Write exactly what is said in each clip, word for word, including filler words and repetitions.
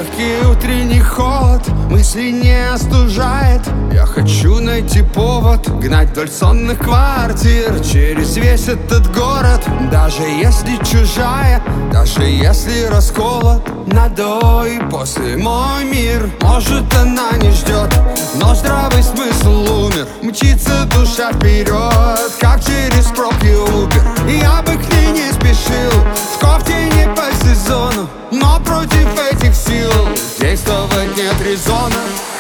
Легкий утренний холод мысли не остужает. Я хочу найти повод гнать вдоль сонных квартир через весь этот город. Даже если чужая, даже если расколот на до и после мой мир. Может, она не ждет, но здравый смысл умер. Мчится душа вперед, как через пробки Убер. Я бы к ней не спешил, в кофте не по сезону, но против этих сил действовать нет резона.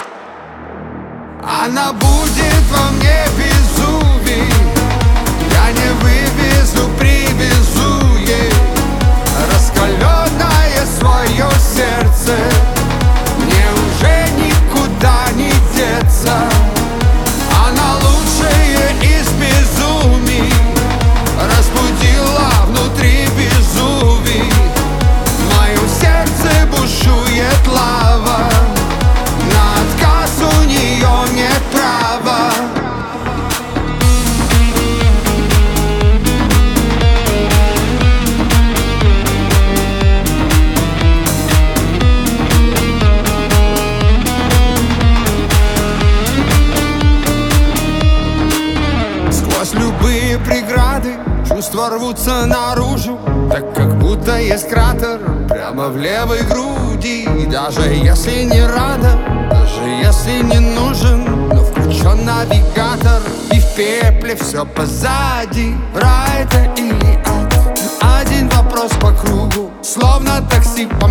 Она будет во мне Везувий. Я не вывезу, привезу ей раскаленное свое сердце. Мне уже никуда не деться. Она лучшая из безумий, разбудила внутри Везувий. В моем сердце бушует лава, на отказ у нее нет права. Сквозь любые преграды чувства рвутся наружу, так как будто есть кратер прямо в левой груди. И даже если не рада, даже если не нужен, но включен навигатор, и в пепле все позади. Рай это или ад? Один вопрос по кругу, словно такси